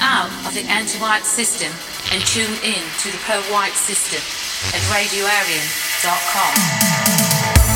out of the anti-white system and tune in to the pro-white system at radioarian.com.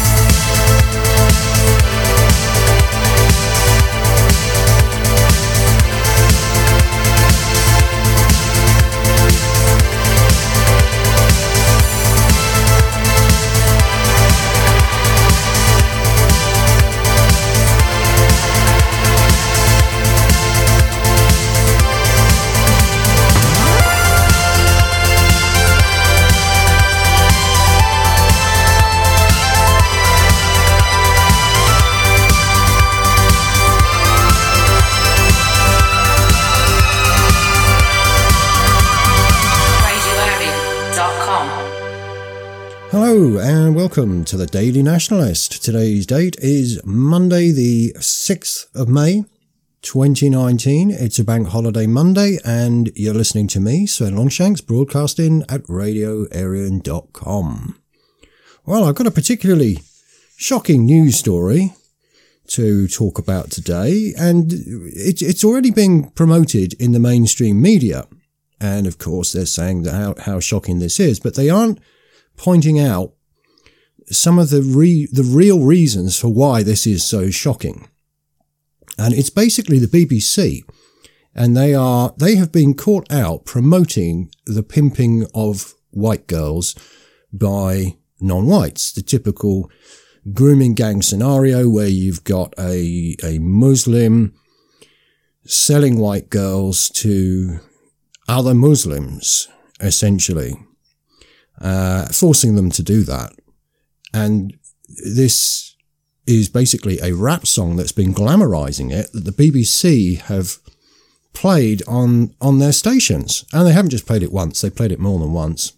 Hello and welcome to the Daily Nationalist. Today's date is Monday the 6th of May 2019. It's a bank holiday Monday and you're listening to me, Sven Longshanks, broadcasting at radioarian.com. Well, I've got a particularly shocking news story to talk about today, and it's already being promoted in the mainstream media. And of course they're saying that how shocking this is, but they aren't pointing out some of the real reasons for why this is so shocking. And it's basically the BBC, and they have been caught out promoting the pimping of white girls by non-whites, the typical grooming gang scenario where you've got a Muslim selling white girls to other Muslims, essentially. Forcing them to do that. And this is basically a rap song that's been glamorizing it, that the BBC have played on their stations. And they haven't just played it once, they played it more than once.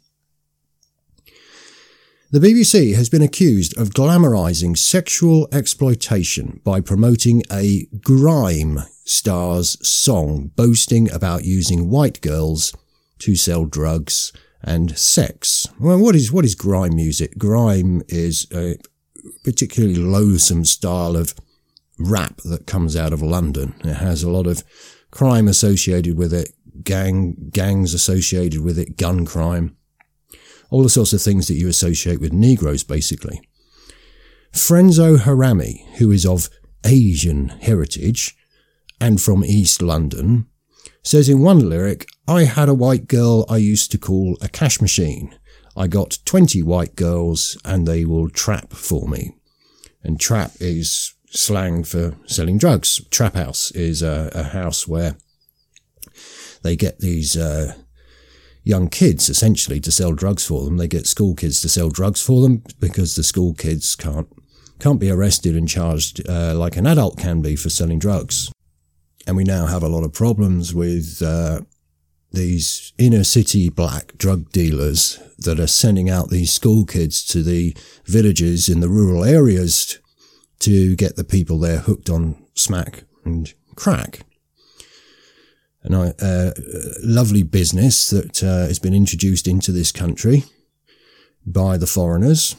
The BBC has been accused of glamorizing sexual exploitation by promoting a grime star's song boasting about using white girls to sell drugs and sex. Well, what is grime music? Grime is a particularly loathsome style of rap that comes out of London. It has a lot of crime associated with it, gangs associated with it, gun crime, all the sorts of things that you associate with Negroes, basically. Frenzo Harami, who is of Asian heritage and from East London, says in one lyric, "I had a white girl I used to call a cash machine. I got 20 white girls and they will trap for me." And trap is slang for selling drugs. Trap house is a house where they get these young kids essentially to sell drugs for them. They get school kids to sell drugs for them because the school kids can't be arrested and charged like an adult can be for selling drugs. And we now have a lot of problems with these inner city black drug dealers that are sending out these school kids to the villages in the rural areas to get the people there hooked on smack and crack. And lovely business that has been introduced into this country by the foreigners.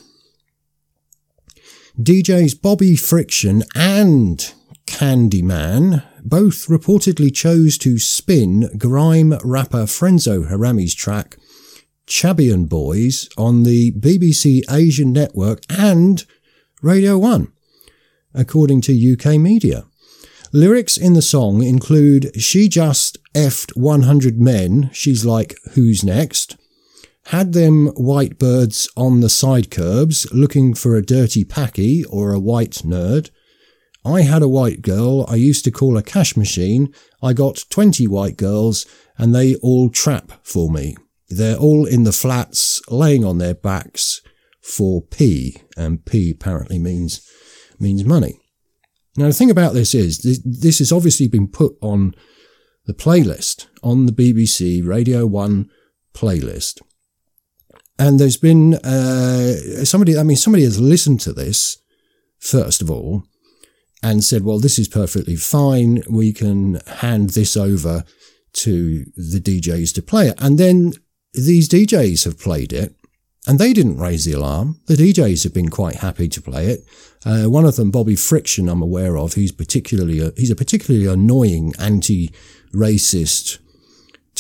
DJs Bobby Friction and Candyman both reportedly chose to spin grime rapper Frenzo Harami's track Chabian Boys on the BBC Asian network and Radio 1, according to UK media. Lyrics in the song include "She just effed 100 men, she's like, who's next? Had them white birds on the side curbs looking for a dirty packy or a white nerd. I had a white girl I used to call a cash machine. I got 20 white girls and they all trap for me. They're all in the flats laying on their backs for P." And P apparently means money. Now the thing about this is, this has obviously been put on the playlist, on the BBC Radio 1 playlist. And there's been, somebody has listened to this, first of all, and said, well, this is perfectly fine. We can hand this over to the DJs to play it. And then these DJs have played it and they didn't raise the alarm. The DJs have been quite happy to play it. One of them, Bobby Friction, I'm aware of. He's a particularly annoying anti-racist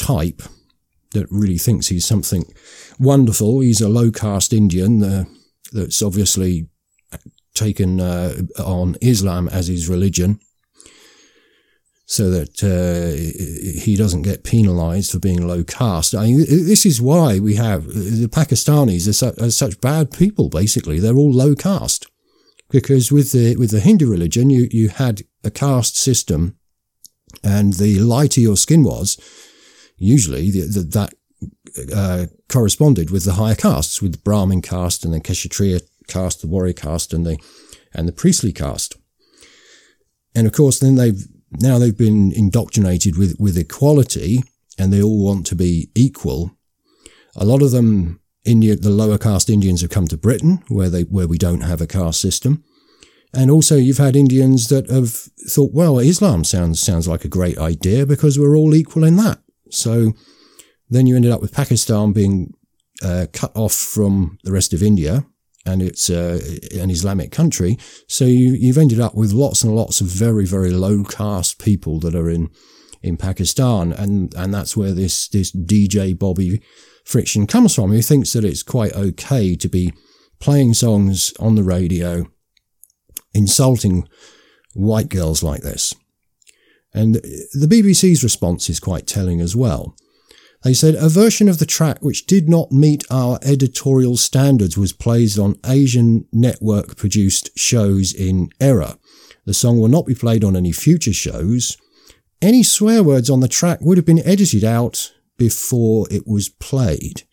type that really thinks he's something wonderful. He's a low-caste Indian that's obviously taken on Islam as his religion, so that he doesn't get penalised for being low caste. I mean, this is why we have the Pakistanis are such bad people. Basically, they're all low caste, because with the Hindu religion, you had a caste system, and the lighter your skin was, usually that corresponded with the higher castes, with the Brahmin caste and the Kshatriya caste, the warrior caste, and the priestly caste. And of course, then they've been indoctrinated with equality, and they all want to be equal. A lot of them, the lower caste Indians, have come to Britain, where we don't have a caste system. And also you've had Indians that have thought, well, Islam sounds like a great idea because we're all equal in that. So then you ended up with Pakistan being cut off from the rest of India, and it's an Islamic country. So you've ended up with lots and lots of very, very low caste people that are in Pakistan. And that's where this DJ Bobby Friction comes from. He thinks that it's quite okay to be playing songs on the radio, insulting white girls like this. And the BBC's response is quite telling as well. They said, a version of the track which did not meet our editorial standards was played on Asian network-produced shows in error. The song will not be played on any future shows. Any swear words on the track would have been edited out before it was played.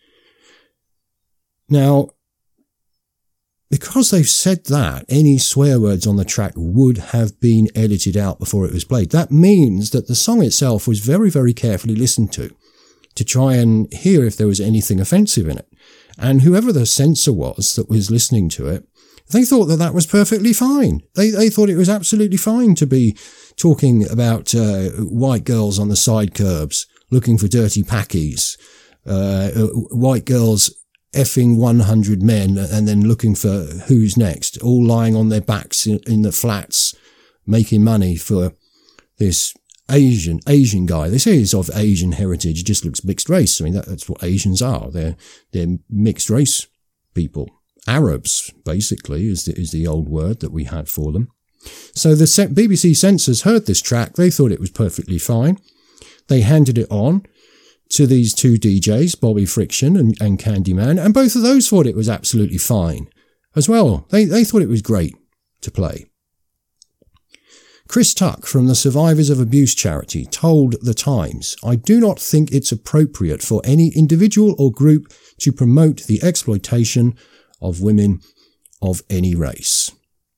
Now, because they've said that, any swear words on the track would have been edited out before it was played. That means that the song itself was very, very carefully listened to try and hear if there was anything offensive in it. And whoever the censor was that was listening to it, they thought that was perfectly fine. They thought it was absolutely fine to be talking about white girls on the side curbs looking for dirty packies, white girls effing 100 men and then looking for who's next, all lying on their backs in the flats, making money for this Asian guy. They say he's of Asian heritage, he just looks mixed race. I mean, that's what Asians are. They're mixed race people. Arabs, basically, is the old word that we had for them. So the BBC censors heard this track. They thought it was perfectly fine. They handed it on to these two DJs, Bobby Friction and Candyman, and both of those thought it was absolutely fine as well. They thought it was great to play. Chris Tuck from the Survivors of Abuse charity told The Times, I do not think it's appropriate for any individual or group to promote the exploitation of women of any race.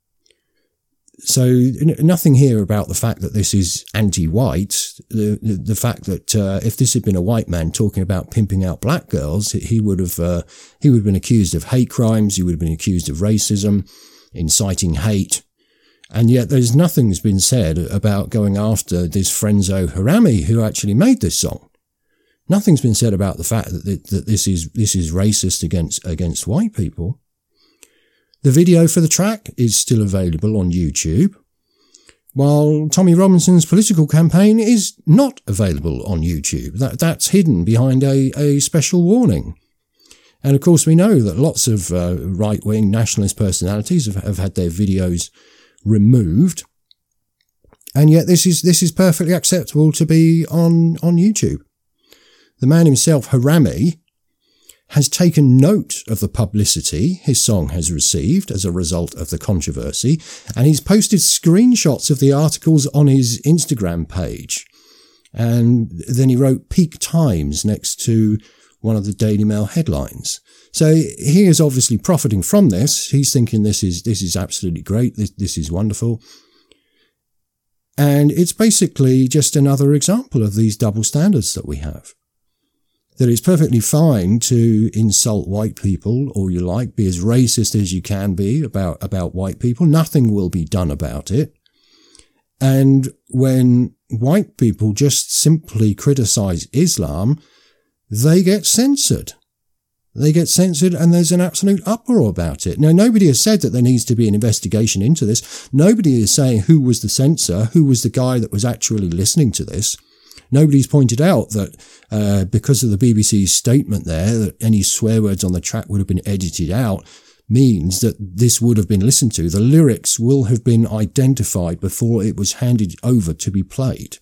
So nothing here about the fact that this is anti-white. The fact that if this had been a white man talking about pimping out black girls, he would have been accused of hate crimes. He would have been accused of racism, inciting hate. And yet nothing's been said about going after this Frenzo Harami who actually made this song. Nothing's been said about the fact that this is racist against white people. The video for the track is still available on YouTube, while Tommy Robinson's political campaign is not available on YouTube. That's hidden behind a special warning. And of course we know that lots of right-wing nationalist personalities have had their videos removed, and yet this is perfectly acceptable to be on YouTube. The man himself, Harami, has taken note of the publicity his song has received as a result of the controversy, and he's posted screenshots of the articles on his Instagram page. And then he wrote Peak Times next to one of the Daily Mail headlines. So he is obviously profiting from this. He's thinking this is absolutely great. This is wonderful. And it's basically just another example of these double standards that we have. That it's perfectly fine to insult white people all you like, be as racist as you can be about white people. Nothing will be done about it. And when white people just simply criticize Islam, they get censored. They get censored and there's an absolute uproar about it. Now, nobody has said that there needs to be an investigation into this. Nobody is saying who was the censor, who was the guy that was actually listening to this. nobody's pointed out that because of the BBC's statement there, that any swear words on the track would have been edited out, means that this would have been listened to. The lyrics will have been identified before it was handed over to be played.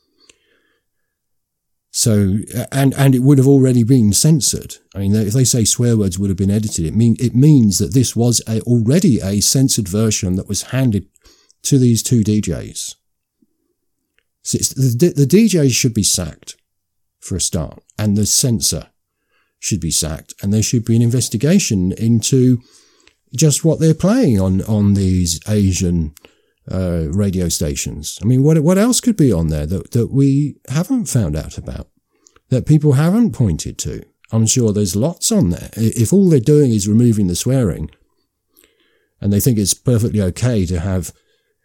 So, and it would have already been censored. I mean, if they say swear words would have been edited, it means that this was already a censored version that was handed to these two DJs. So the DJs should be sacked for a start, and the censor should be sacked, and there should be an investigation into just what they're playing on these Asian radio stations. I mean, what else could be on there that we haven't found out about, that people haven't pointed to? I'm sure there's lots on there. If all they're doing is removing the swearing, and they think it's perfectly okay to have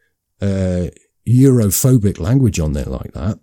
Europhobic language on there like that,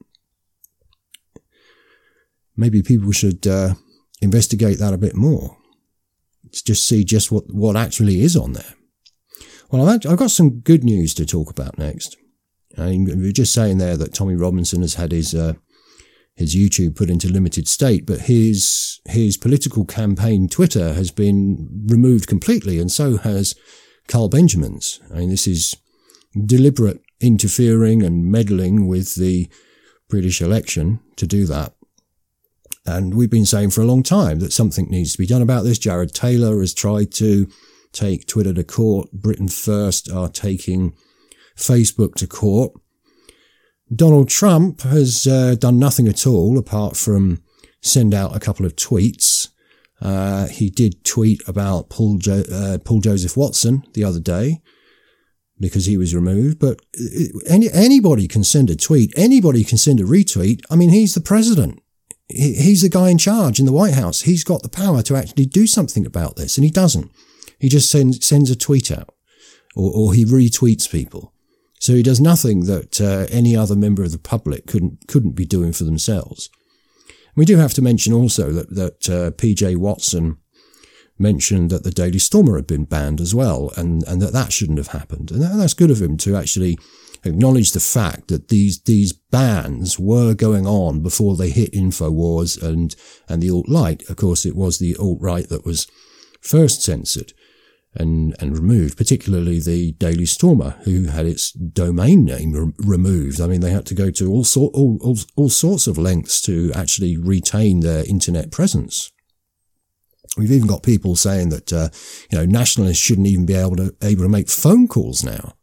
maybe people should investigate that a bit more. Just see just what actually is on there. Well, I've got some good news to talk about next. I mean, we were just saying there that Tommy Robinson has had his YouTube put into limited state, but his political campaign Twitter has been removed completely, and so has Carl Benjamin's. I mean, this is deliberate interfering and meddling with the British election to do that. And we've been saying for a long time that something needs to be done about this. Jared Taylor has tried to take Twitter to court. Britain First are taking Facebook to court. Donald Trump has done nothing at all apart from send out a couple of tweets. He did tweet about Paul Joseph Watson the other day because he was removed. But anybody can send a tweet. Anybody can send a retweet. I mean, he's the president. He's the guy in charge in the White House. He's got the power to actually do something about this, and he doesn't. He just sends a tweet out, or he retweets people. So he does nothing that any other member of the public couldn't be doing for themselves. We do have to mention also that PJ Watson mentioned that the Daily Stormer had been banned as well, and that shouldn't have happened. And that's good of him to actually acknowledge the fact that these bans were going on before they hit InfoWars and the alt-right. Of course, it was the alt-right that was first censored and removed, particularly the Daily Stormer, who had its domain name removed. I mean, they had to go to all sorts of lengths to actually retain their internet presence. We've even got people saying that nationalists shouldn't even be able to make phone calls now.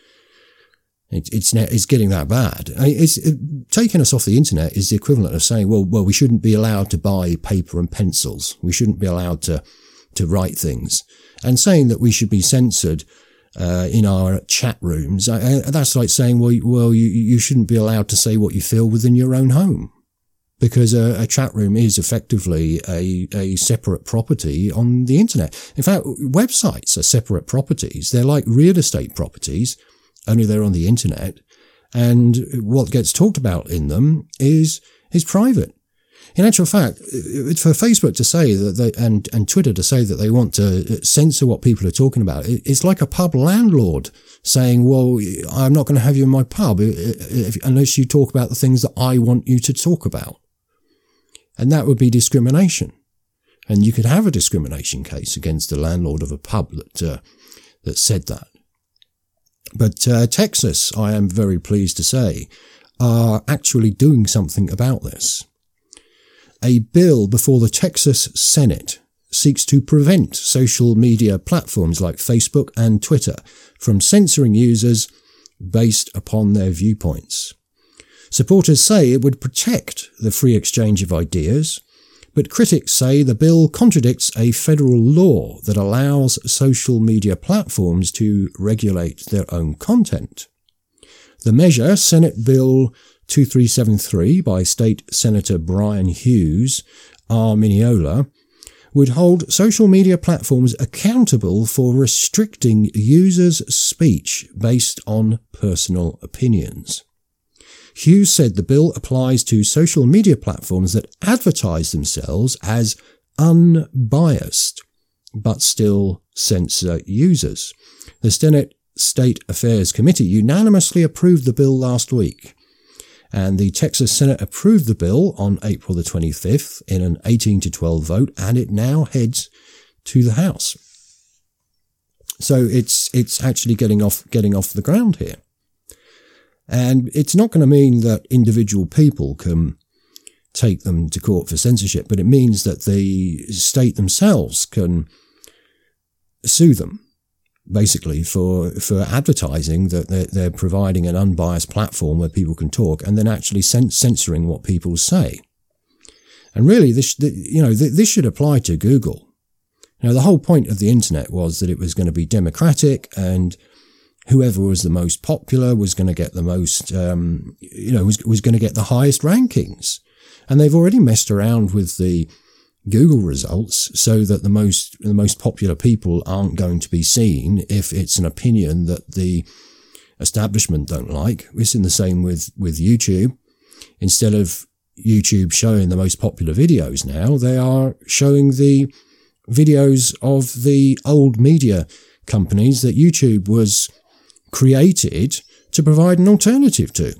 It's getting that bad. Taking us off the internet is the equivalent of saying, well, we shouldn't be allowed to buy paper and pencils. We shouldn't be allowed to write things. And saying that we should be censored in our chat rooms, that's like saying, well, you shouldn't be allowed to say what you feel within your own home, because a chat room is effectively a separate property on the internet. In fact, websites are separate properties. They're like real estate properties, only they're on the internet, and what gets talked about in them is private. In actual fact, for Facebook to say that and Twitter to say that they want to censor what people are talking about, it's like a pub landlord saying, well, I'm not going to have you in my pub unless you talk about the things that I want you to talk about. And that would be discrimination. And you could have a discrimination case against the landlord of a pub that said that. But Texas, I am very pleased to say, are actually doing something about this. A bill before the Texas Senate seeks to prevent social media platforms like Facebook and Twitter from censoring users based upon their viewpoints. Supporters say it would protect the free exchange of ideas, but critics say the bill contradicts a federal law that allows social media platforms to regulate their own content. The measure, Senate Bill 2373 by State Senator Brian Hughes, R. Mineola, would hold social media platforms accountable for restricting users' speech based on personal opinions. Hughes said the bill applies to social media platforms that advertise themselves as unbiased, but still censor users. The Senate State Affairs Committee unanimously approved the bill last week, And the Texas Senate approved the bill on April the 25th in an 18-12 vote, and it now heads to the House. So it's actually getting off the ground here. And it's not going to mean that individual people can take them to court for censorship, but it means that the state themselves can sue them, basically, for advertising that they're providing an unbiased platform where people can talk, and then actually censoring what people say. And really, this should apply to Google. The whole point of the internet was that it was going to be democratic, and whoever was the most popular was going to get the most, was going to get the highest rankings. And they've already messed around with the Google results so that the most popular people aren't going to be seen if it's an opinion that the establishment don't like. It's in the same with YouTube. Instead of YouTube showing the most popular videos now, they are showing the videos of the old media companies that YouTube was created to provide an alternative to.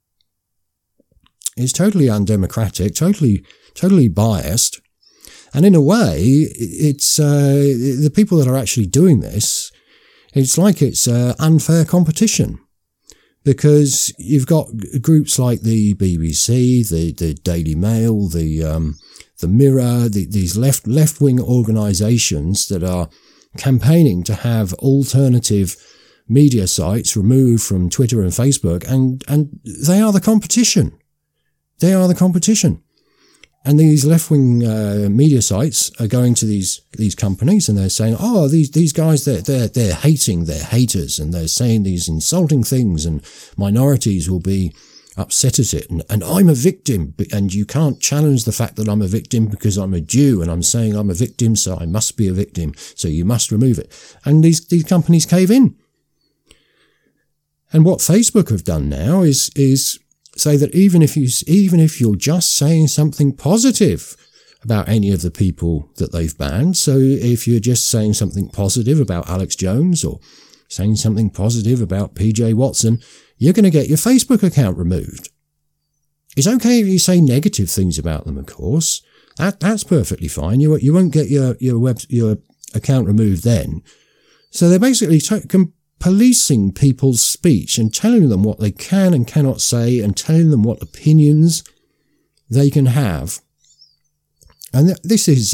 It's totally undemocratic, totally biased. And in a way, it's the people that are actually doing this, it's like it's unfair competition. Because you've got groups like the BBC, the Daily Mail, the Mirror, these left-wing organisations that are campaigning to have alternative media sites removed from Twitter and Facebook, and they are the competition. They are the competition. And these left-wing media sites are going to these companies and they're saying, oh, these guys, they're hating, they're haters, and they're saying these insulting things, and minorities will be upset at it. And I'm a victim, and you can't challenge the fact that I'm a victim because I'm a Jew and I'm saying I'm a victim, so I must be a victim, so you must remove it. And these companies cave in. And what Facebook have done now is say that even if you're just saying something positive about any of the people that they've banned, so if you're just saying something positive about Alex Jones or saying something positive about PJ Watson, you're going to get your Facebook account removed. It's okay if you say negative things about them, of course. That's perfectly fine. You won't get your account removed then. So they're basically policing people's speech and telling them what they can and cannot say and telling them what opinions they can have. And this is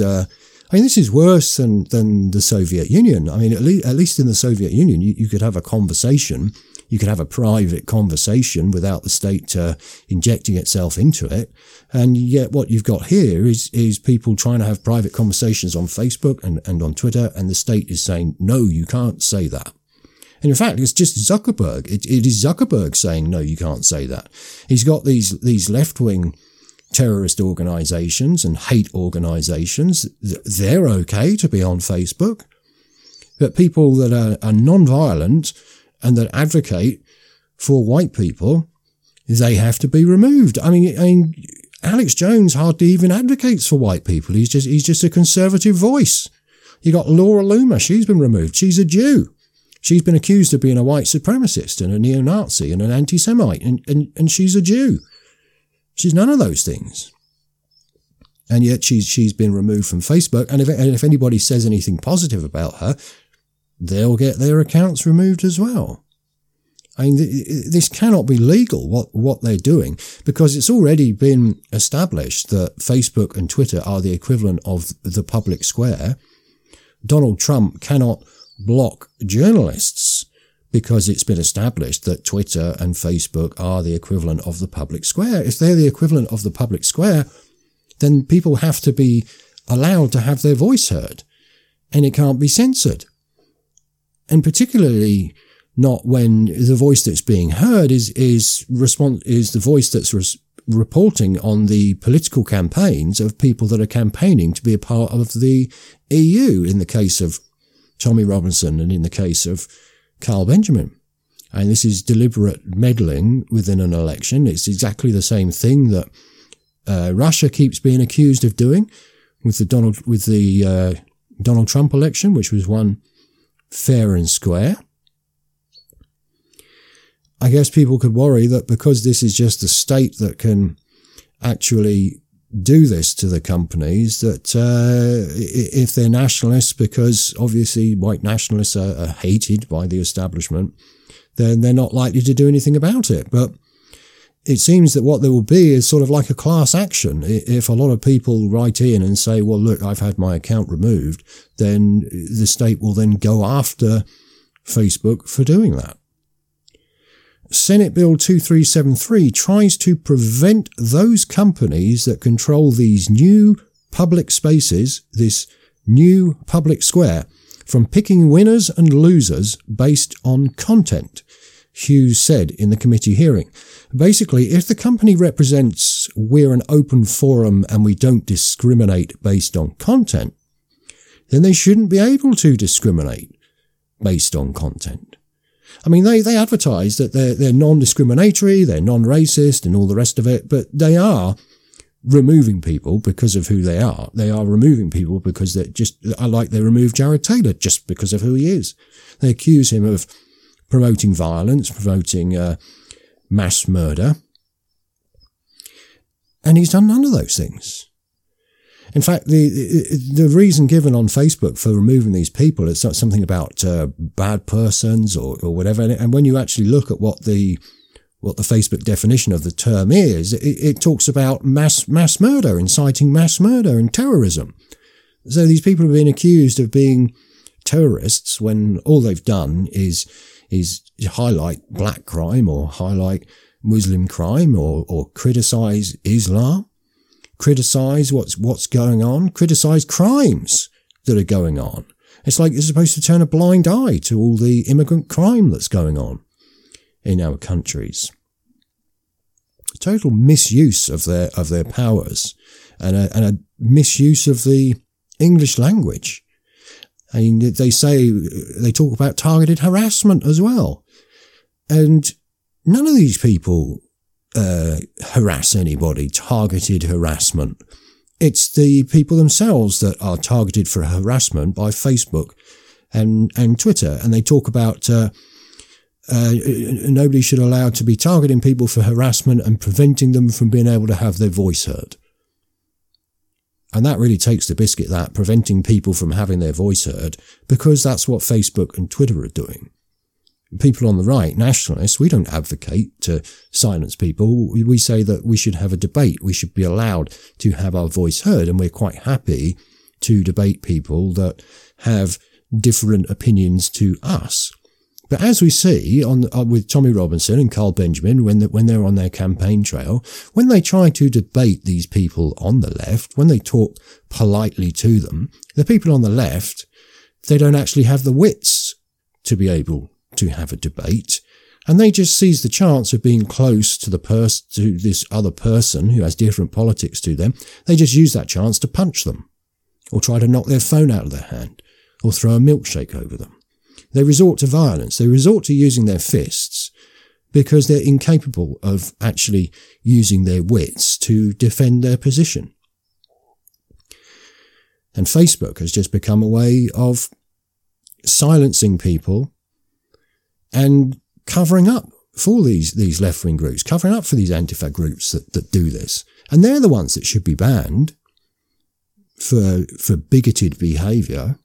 worse than the Soviet Union. I mean, at least in the Soviet Union, you could have a conversation. You could have a private conversation without the state injecting itself into it. And yet what you've got here is people trying to have private conversations on Facebook and on Twitter, and the state is saying, no, you can't say that. And in fact, it's just Zuckerberg. It is Zuckerberg saying, no, you can't say that. He's got these left-wing terrorist organizations and hate organizations. They're okay to be on Facebook. But people that are non-violent and that advocate for white people, they have to be removed. I mean, Alex Jones hardly even advocates for white people. He's just a conservative voice. You got Laura Loomer. She's been removed. She's a Jew. She's been accused of being a white supremacist and a neo-Nazi and an anti-Semite, and she's a Jew. She's none of those things. And yet she's been removed from Facebook, and if anybody says anything positive about her, they'll get their accounts removed as well. I mean, this cannot be legal, what they're doing, because it's already been established that Facebook and Twitter are the equivalent of the public square. Donald Trump cannot block journalists because it's been established that Twitter and Facebook are the equivalent of the public square. If they're the equivalent of the public square, then people have to be allowed to have their voice heard, and it can't be censored. And particularly not when the voice that's being heard is the voice that's reporting on the political campaigns of people that are campaigning to be a part of the EU, in the case of Tommy Robinson and in the case of Carl Benjamin. And this is deliberate meddling within an election. It's exactly the same thing that Russia keeps being accused of doing with the Donald Trump election, which was won fair and square. I guess people could worry that because this is just the state that can actually do this to the companies, that if they're nationalists, because obviously white nationalists are hated by the establishment, then they're not likely to do anything about it. But it seems that what there will be is sort of like a class action. If a lot of people write in and say, well, look, I've had my account removed, then the state will then go after Facebook for doing that. Senate Bill 2373 tries to prevent those companies that control these new public spaces, this new public square, from picking winners and losers based on content, Hughes said in the committee hearing. Basically, if the company represents we're an open forum and we don't discriminate based on content, then they shouldn't be able to discriminate based on content. I mean, they advertise that they're non-discriminatory, they're non-racist and all the rest of it, but they are removing people because of who they are. They are removing people because they removed Jared Taylor just because of who he is. They accuse him of promoting violence, promoting mass murder. And he's done none of those things. In fact, the reason given on Facebook for removing these people is something about bad persons or whatever. And when you actually look at what the Facebook definition of the term is, it talks about mass murder, inciting mass murder and terrorism. So these people have been accused of being terrorists when all they've done is highlight black crime or highlight Muslim crime or criticize Islam. Criticize what's going on, criticize crimes that are going on. It's like you're supposed to turn a blind eye to all the immigrant crime that's going on in our countries. Total misuse of their powers and a misuse of the English language. I mean, they talk about targeted harassment as well. And none of these people harass anybody, targeted harassment. It's the people themselves that are targeted for harassment by Facebook and Twitter. And they talk about nobody should allow to be targeting people for harassment and preventing them from being able to have their voice heard. And that really takes the biscuit, that preventing people from having their voice heard, because that's what Facebook and Twitter are doing. People on the right, nationalists, we don't advocate to silence people. We say that we should have a debate. We should be allowed to have our voice heard. And we're quite happy to debate people that have different opinions to us. But as we see with Tommy Robinson and Carl Benjamin, when they're on their campaign trail, when they try to debate these people on the left, when they talk politely to them, the people on the left, they don't actually have the wits to be able to have a debate, and they just seize the chance of being close to to this other person who has different politics to them. They just use that chance to punch them, or try to knock their phone out of their hand, or throw a milkshake over them. They resort to violence. They resort to using their fists because they're incapable of actually using their wits to defend their position. And Facebook has just become a way of silencing people and covering up for these left-wing groups, covering up for these Antifa groups that do this. And they're the ones that should be banned for bigoted behaviour.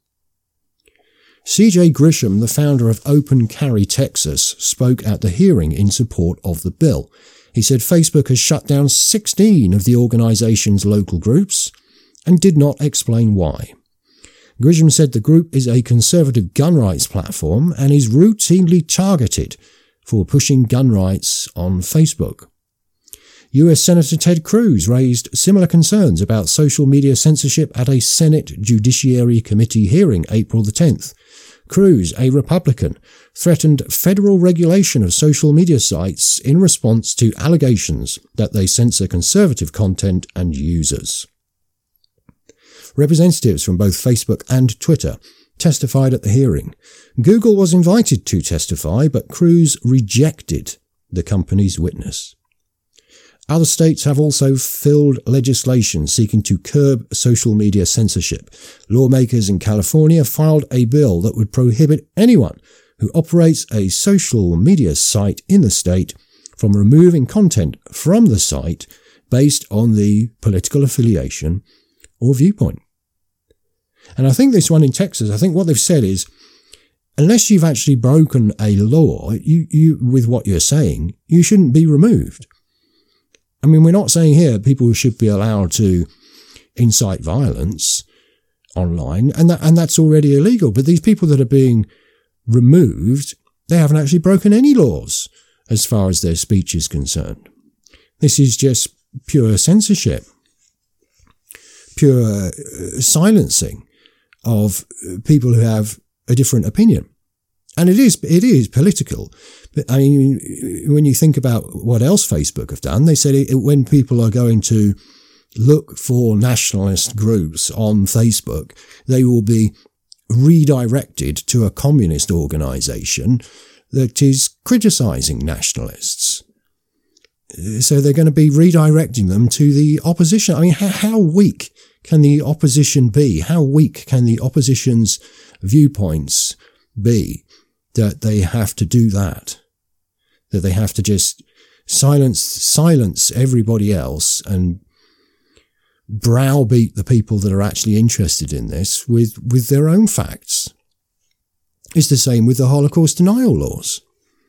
CJ Grisham, the founder of Open Carry Texas, spoke at the hearing in support of the bill. He said Facebook has shut down 16 of the organisation's local groups and did not explain why. Grisham said the group is a conservative gun rights platform and is routinely targeted for pushing gun rights on Facebook. US Senator Ted Cruz raised similar concerns about social media censorship at a Senate Judiciary Committee hearing April the 10th. Cruz, a Republican, threatened federal regulation of social media sites in response to allegations that they censor conservative content and users. Representatives from both Facebook and Twitter testified at the hearing. Google was invited to testify, but Cruz rejected the company's witness. Other states have also filed legislation seeking to curb social media censorship. Lawmakers in California filed a bill that would prohibit anyone who operates a social media site in the state from removing content from the site based on the political affiliation or viewpoint. And I think this one in Texas, I think what they've said is, unless you've actually broken a law, you with what you're saying, you shouldn't be removed. I mean, we're not saying here people should be allowed to incite violence online, and that's already illegal. But these people that are being removed, they haven't actually broken any laws as far as their speech is concerned. This is just pure censorship, pure silencing of people who have a different opinion. And it is political. But I mean, when you think about what else Facebook have done, they said when people are going to look for nationalist groups on Facebook, they will be redirected to a communist organization that is criticizing nationalists. So they're going to be redirecting them to the opposition. I mean, how weak can the opposition be? How weak can the opposition's viewpoints be that they have to do that? That they have to just silence everybody else and browbeat the people that are actually interested in this with their own facts. It's the same with the Holocaust denial laws.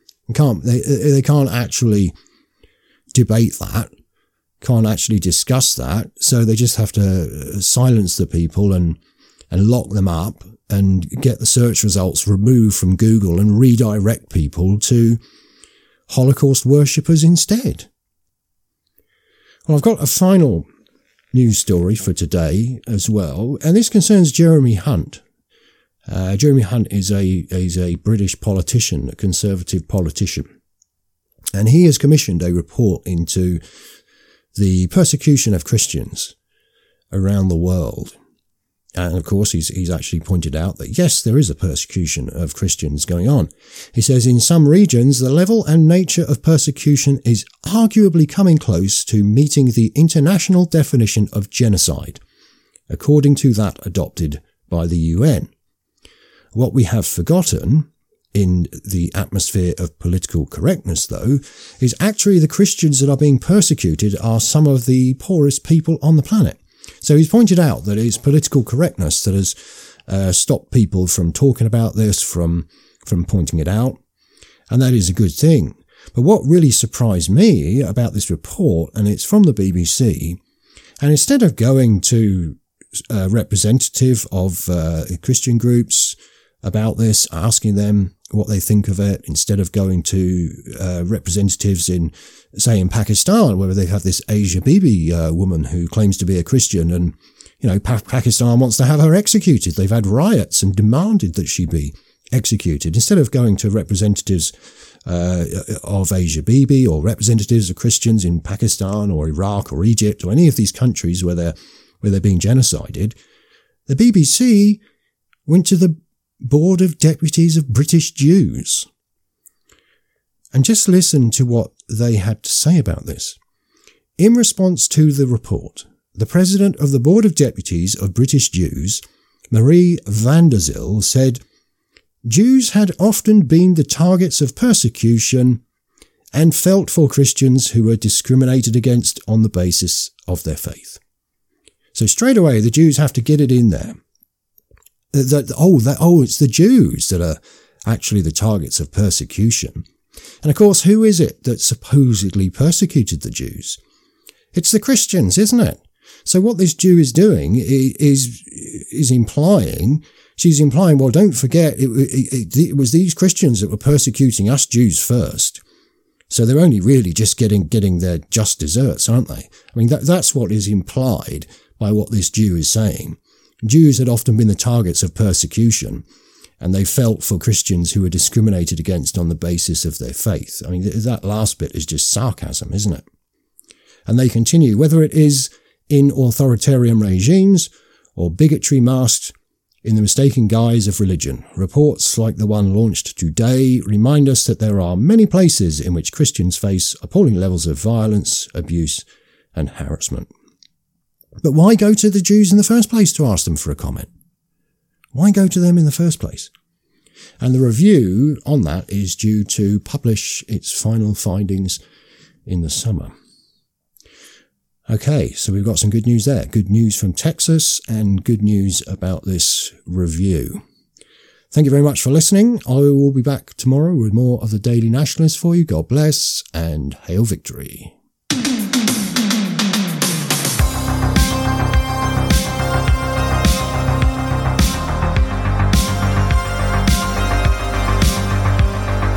They can't actually debate that, can't actually discuss that, so they just have to silence the people and lock them up and get the search results removed from Google and redirect people to Holocaust worshippers instead. Well, I've got a final news story for today as well, and this concerns Jeremy Hunt. Jeremy Hunt is a British politician, a Conservative politician, and he has commissioned a report into the persecution of Christians around the world. And of course, he's actually pointed out that yes, there is a persecution of Christians going on. He says in some regions, the level and nature of persecution is arguably coming close to meeting the international definition of genocide, according to that adopted by the UN. What we have forgotten in the atmosphere of political correctness, though, is actually the Christians that are being persecuted are some of the poorest people on the planet. So he's pointed out that it's political correctness that has stopped people from talking about this, from pointing it out, and that is a good thing. But what really surprised me about this report, and it's from the BBC, and instead of going to a representative of Christian groups about this, asking them what they think of it, instead of going to representatives in, say, in Pakistan, where they have this Asia Bibi woman who claims to be a Christian, and Pakistan wants to have her executed. They've had riots and demanded that she be executed. Instead of going to representatives of Asia Bibi or representatives of Christians in Pakistan or Iraq or Egypt or any of these countries where they're being genocided, the BBC went to the Board of Deputies of British Jews. And just listen to what they had to say about this. In response to the report, the President of the Board of Deputies of British Jews, Marie van der Zyl, said, Jews had often been the targets of persecution and felt for Christians who were discriminated against on the basis of their faith. So straight away, the Jews have to get it in there. It's the Jews that are actually the targets of persecution. And of course, who is it that supposedly persecuted the Jews? It's the Christians, isn't it? So what this Jew is doing is implying, she's implying, well, don't forget, it was these Christians that were persecuting us Jews first. So they're only really just getting their just desserts, aren't they? I mean, that's what is implied by what this Jew is saying. Jews had often been the targets of persecution, and they felt for Christians who were discriminated against on the basis of their faith. I mean, that last bit is just sarcasm, isn't it? And they continue, whether it is in authoritarian regimes or bigotry masked in the mistaken guise of religion. Reports like the one launched today remind us that there are many places in which Christians face appalling levels of violence, abuse, and harassment. But why go to the Jews in the first place to ask them for a comment? Why go to them in the first place? And the review on that is due to publish its final findings in the summer. Okay, so we've got some good news there. Good news from Texas and good news about this review. Thank you very much for listening. I will be back tomorrow with more of the Daily Nationalist for you. God bless and hail victory.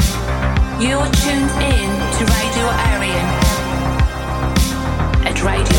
You're tuned in to Radio Arian at Radio